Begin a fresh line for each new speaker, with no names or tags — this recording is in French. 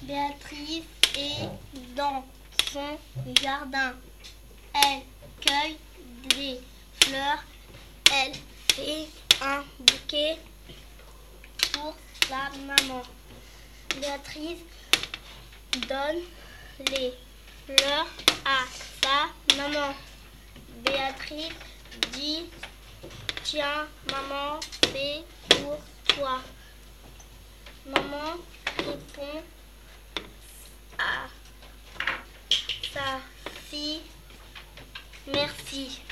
Béatrice est dans son jardin. Elle cueille des fleurs. Elle fait un bouquet pour sa maman. Béatrice donne les fleurs à sa maman. Béatrice dit: tiens, maman, c'est pour toi. Maman répond à sa fille: merci.